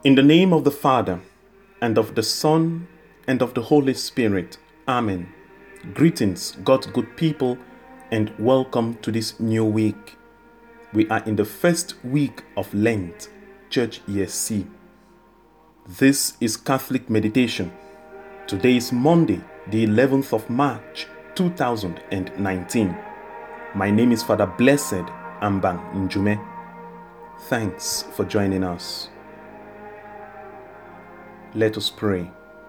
In the name of the Father, and of the Son, and of the Holy Spirit. Amen. Greetings, God's good people, and welcome to this new week. We are in the first week of Lent, Church Year C. This is Catholic Meditation. Today is Monday, the 11th of March, 2019. My name is Father Blessed Ambang Njume. Thanks for joining us. Let us pray.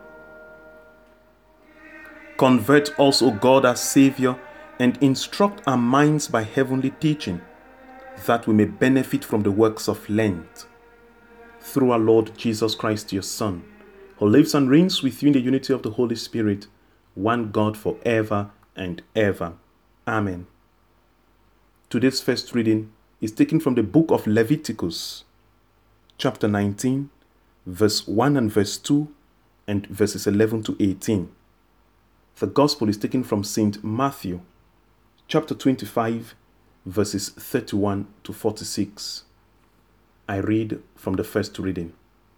Convert us, O God, as Savior, and instruct our minds by heavenly teaching, that we may benefit from the works of Lent. Through our Lord Jesus Christ, your Son, who lives and reigns with you in the unity of the Holy Spirit, one God forever and ever. Amen. Today's first reading is taken from the book of Leviticus, chapter 19, verse 1 and verse 2, and verses 11 to 18. The Gospel is taken from St. Matthew, chapter 25, verses 31 to 46. I read from the first reading.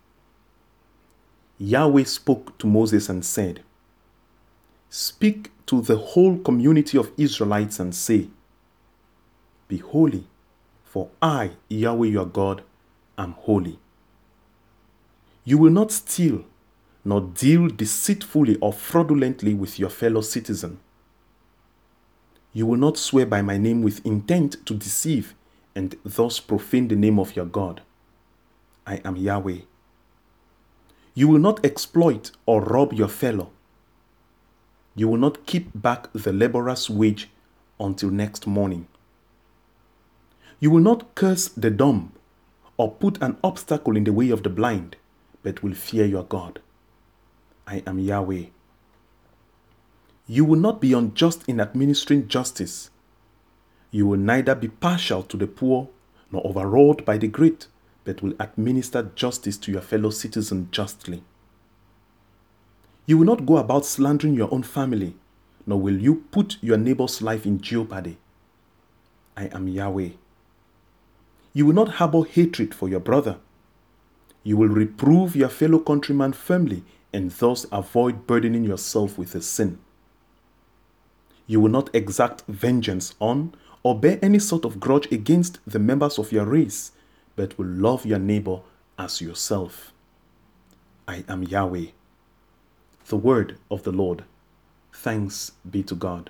Yahweh spoke to Moses and said, "Speak to the whole community of Israelites and say, Be holy, for I, Yahweh your God, am holy. You will not steal, nor deal deceitfully or fraudulently with your fellow citizen. You will not swear by my name with intent to deceive and thus profane the name of your God. I am Yahweh. You will not exploit or rob your fellow. You will not keep back the laborer's wage until next morning. You will not curse the dumb or put an obstacle in the way of the blind, but will fear your God. I am Yahweh. You will not be unjust in administering justice. You will neither be partial to the poor nor overawed by the great, but will administer justice to your fellow citizen justly. You will not go about slandering your own family, nor will you put your neighbor's life in jeopardy. I am Yahweh. You will not harbor hatred for your brother. You will reprove your fellow countryman firmly and thus avoid burdening yourself with a sin. You will not exact vengeance on or bear any sort of grudge against the members of your race, but will love your neighbor as yourself. I am Yahweh." The word of the Lord. Thanks be to God.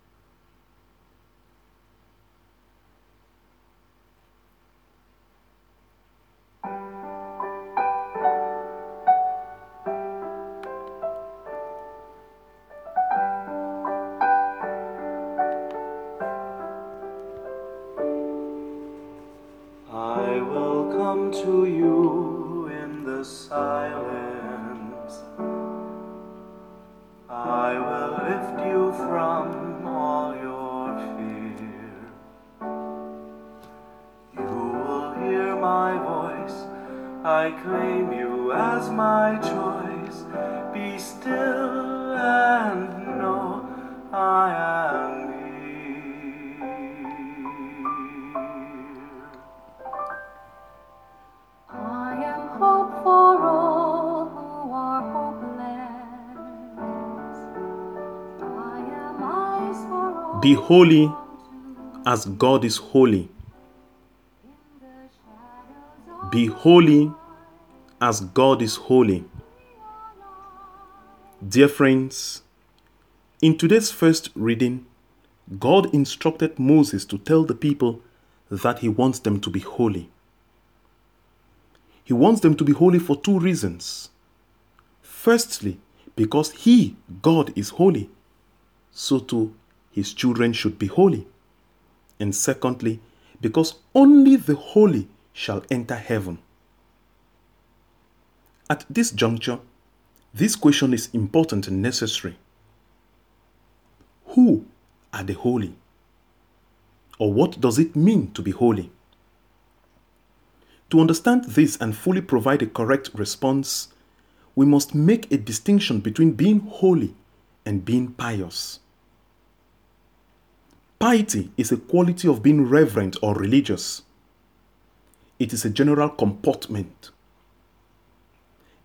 I will come to you in the silence. I will lift you from all your fear. You will hear my voice. I claim you as my choice. Be still and know I am here. Be holy as God is holy. Be holy as God is holy. Dear friends, in today's first reading, God instructed Moses to tell the people that he wants them to be holy. He wants them to be holy for two reasons. Firstly, because he, God, is holy, so too his children should be holy. And secondly, because only the holy shall enter heaven. At this juncture, this question is important and necessary. Who are the holy? Or what does it mean to be holy? To understand this and fully provide a correct response, we must make a distinction between being holy and being pious. Piety is a quality of being reverent or religious. It is a general comportment.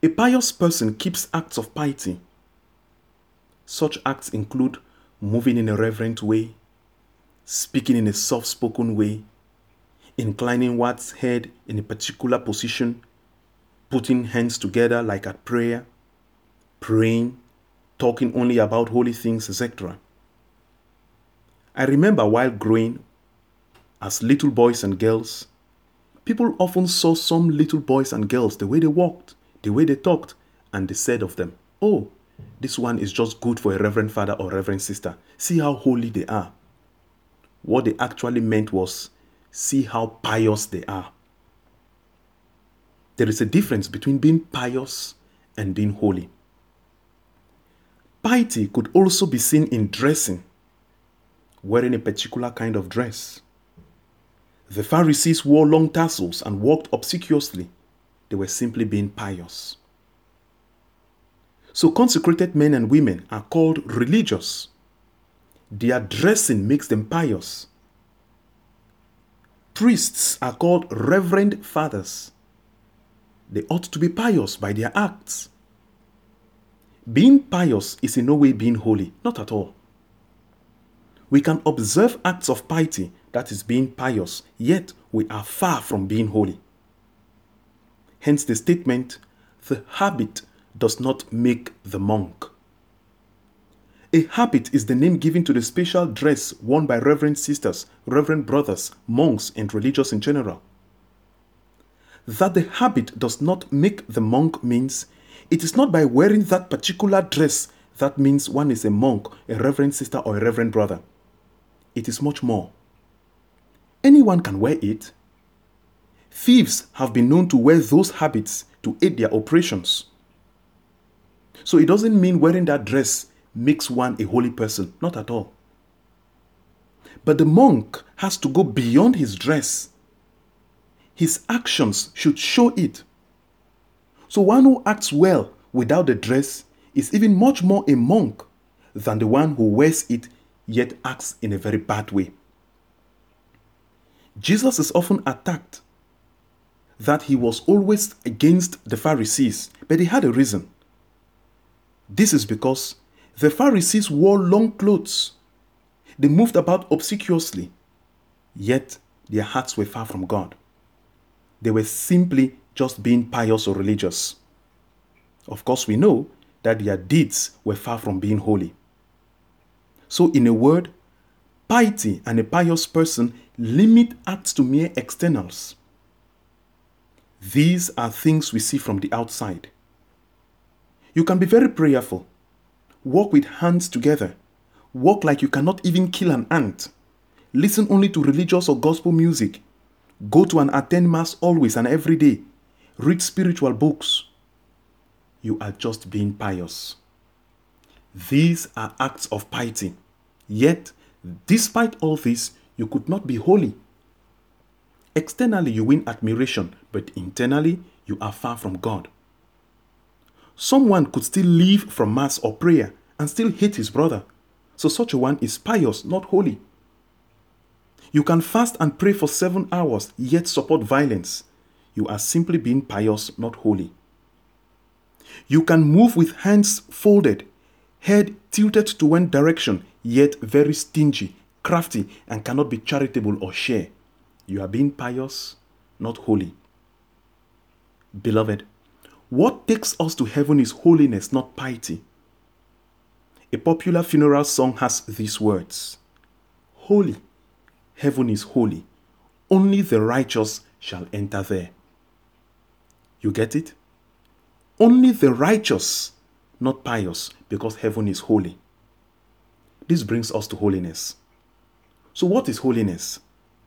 A pious person keeps acts of piety. Such acts include moving in a reverent way, speaking in a soft-spoken way, inclining one's head in a particular position, putting hands together like at prayer, praying, talking only about holy things, etc. I remember while growing as little boys and girls, people often saw some little boys and girls, the way they walked, the way they talked, and they said of them, "Oh, this one is just good for a reverend father or reverend sister. See how holy they are." What they actually meant was, see how pious they are. There is a difference between being pious and being holy. Piety could also be seen in dressing, wearing a particular kind of dress. The Pharisees wore long tassels and walked obsequiously. They were simply being pious. So consecrated men and women are called religious. Their dressing makes them pious. Priests are called reverend fathers. They ought to be pious by their acts. Being pious is in no way being holy, not at all. We can observe acts of piety, that is being pious, yet we are far from being holy. Hence the statement, the habit does not make the monk. A habit is the name given to the special dress worn by reverend sisters, reverend brothers, monks, and religious in general. That the habit does not make the monk means it is not by wearing that particular dress that means one is a monk, a reverend sister, or a reverend brother. It is much more. Anyone can wear it. Thieves have been known to wear those habits to aid their operations. So it doesn't mean wearing that dress makes one a holy person, not at all. But the monk has to go beyond his dress. His actions should show it. So one who acts well without the dress is even much more a monk than the one who wears it yet acts in a very bad way. Jesus is often attacked that he was always against the Pharisees, but he had a reason. This is because the Pharisees wore long clothes. They moved about obsequiously, yet their hearts were far from God. They were simply just being pious or religious. Of course, we know that their deeds were far from being holy. So, in a word, piety and a pious person limit acts to mere externals. These are things we see from the outside. You can be very prayerful, walk with hands together, walk like you cannot even kill an ant, listen only to religious or gospel music, go to and attend mass always and every day, read spiritual books. You are just being pious. These are acts of piety. Yet, despite all this, you could not be holy. Externally, you win admiration, but internally, you are far from God. Someone could still leave from mass or prayer and still hate his brother. So such a one is pious, not holy. You can fast and pray for 7 hours, yet support violence. You are simply being pious, not holy. You can move with hands folded, head tilted to one direction, yet very stingy, crafty, and cannot be charitable or share. You are being pious, not holy. Beloved, what takes us to heaven is holiness, not piety. A popular funeral song has these words: "Holy, heaven is holy. Only the righteous shall enter there." You get it? Only the righteous, not pious, because heaven is holy. This brings us to holiness. So what is holiness?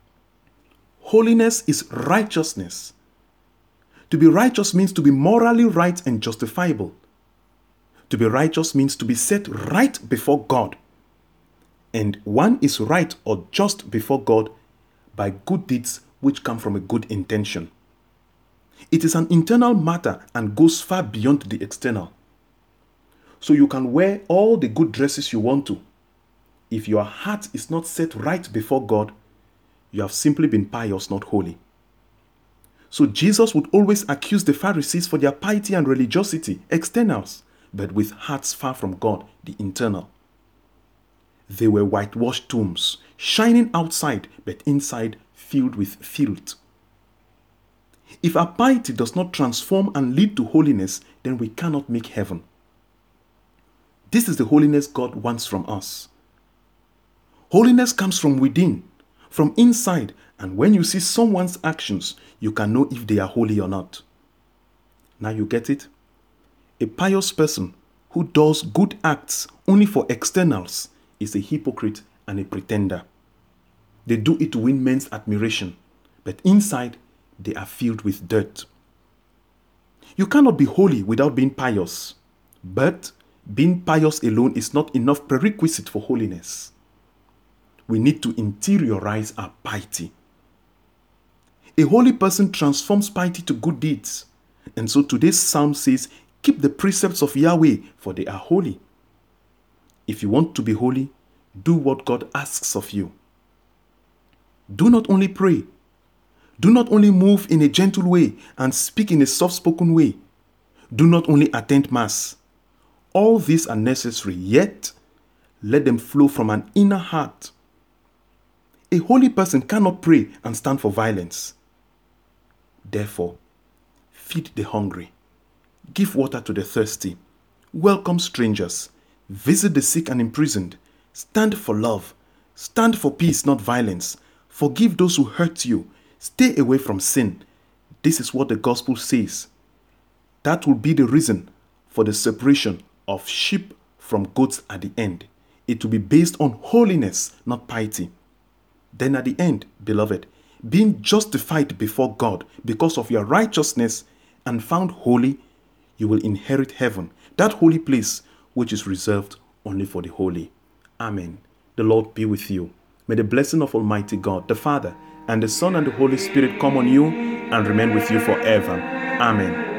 Holiness is righteousness. To be righteous means to be morally right and justifiable. To be righteous means to be set right before God. And one is right or just before God by good deeds which come from a good intention. It is an internal matter and goes far beyond the external. So you can wear all the good dresses you want to. If your heart is not set right before God, you have simply been pious, not holy. So Jesus would always accuse the Pharisees for their piety and religiosity, externals, but with hearts far from God, the internal. They were whitewashed tombs, shining outside, but inside filled with filth. If our piety does not transform and lead to holiness, then we cannot make heaven. This is the holiness God wants from us. Holiness comes from within, from inside, and when you see someone's actions, you can know if they are holy or not. Now you get it? A pious person who does good acts only for externals is a hypocrite and a pretender. They do it to win men's admiration, but inside they are filled with dirt. You cannot be holy without being pious, but being pious alone is not enough prerequisite for holiness. We need to interiorize our piety. A holy person transforms piety to good deeds. And so today's psalm says, keep the precepts of Yahweh, for they are holy. If you want to be holy, do what God asks of you. Do not only pray. Do not only move in a gentle way and speak in a soft-spoken way. Do not only attend Mass. All these are necessary, yet let them flow from an inner heart. A holy person cannot pray and stand for violence. Therefore, feed the hungry, give water to the thirsty, welcome strangers, visit the sick and imprisoned, stand for love, stand for peace, not violence, forgive those who hurt you, stay away from sin. This is what the gospel says. That will be the reason for the separation of sheep from goats at the end. It will be based on holiness, not piety. Then at the end, beloved, being justified before God because of your righteousness and found holy, you will inherit heaven, that holy place which is reserved only for the holy. Amen. The Lord be with you. May the blessing of Almighty God, the Father, and the Son, and the Holy Spirit come on you and remain with you forever. Amen.